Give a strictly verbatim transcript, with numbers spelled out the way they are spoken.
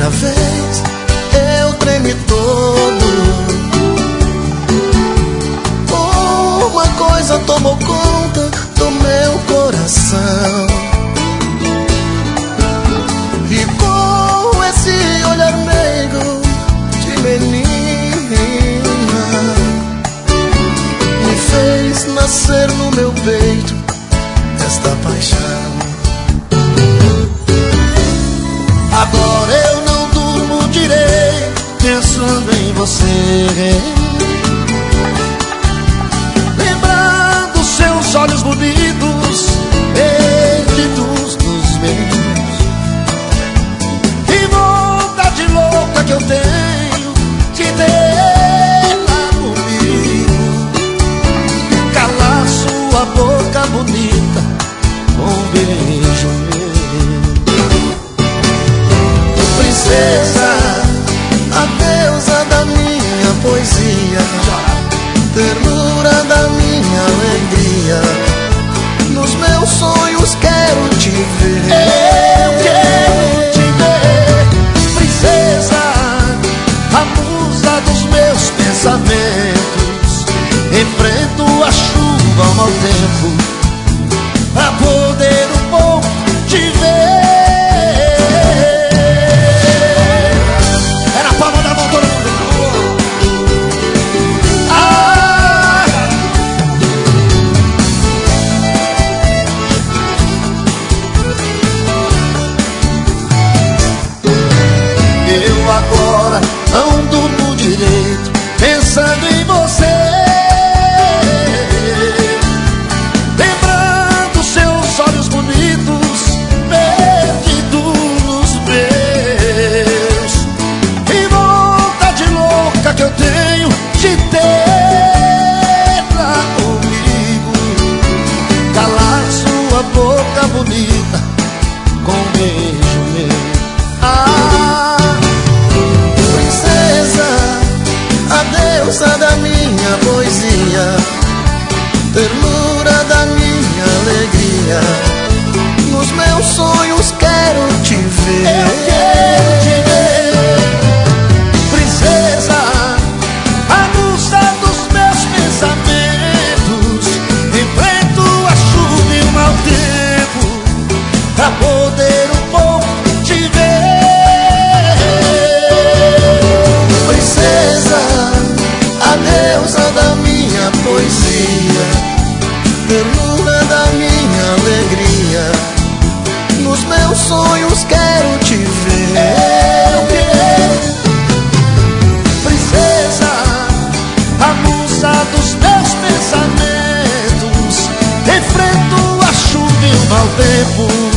primeira vez eu tremi todo. Uma coisa tomou conta do meu coração, e com esse olhar meigo de menina me fez nascer no meu peito esta paixão. Agora eu não durmo direito pensando em você, lembrando seus olhos bonitos perdidos nos meus. Que vontade louca que eu tenho de ter lá comigo, calar sua boca bonita com um beijo meu. Princesa, a deusa da minha poesia, ternura da minha alegria, nos meus sonhos quero te ver. Eu quero te ver, princesa, a musa dos meus pensamentos. Enfrento a chuva ao mau tempo pra poder um pouco te ver. Agora não durmo direito pensando em você, lembrando seus olhos bonitos perdidos nos meus. Que vontade louca que eu tenho de ter lá comigo, calar sua boca bonita com um beijo meu. Ah, a deusa da minha poesia, ternura da minha alegria, nos meus sonhos quero te ver. Eu quero te ver, princesa, a musa dos meus pensamentos. Enfrento a chuva e o mau tempo pra poder um pouco te ver. Princesa, a deusa da minha poesia, ternura da minha alegria, nos meus sonhos quero te ver. Eu quero, princesa, a musa dos meus pensamentos. Enfrento a chuva e o mau tempo